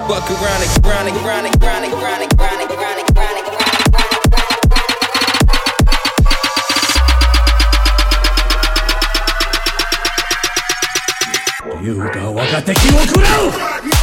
Buck around it, grind it, grind it, grind it, grind it, grind it, grind it, grind it, grind it. 優雅若敵を食らう。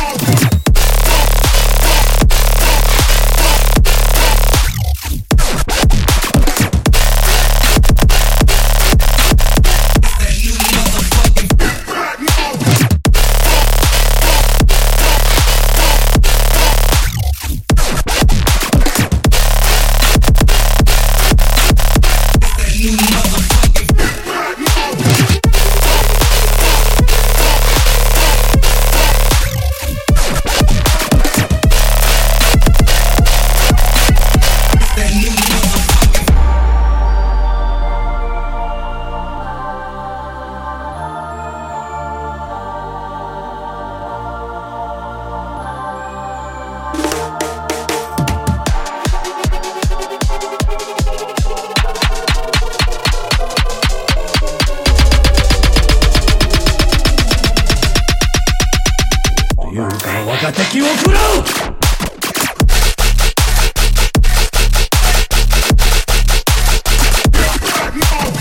優雅若敵を食らう。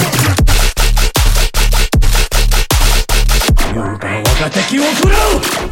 優雅若敵を食らう。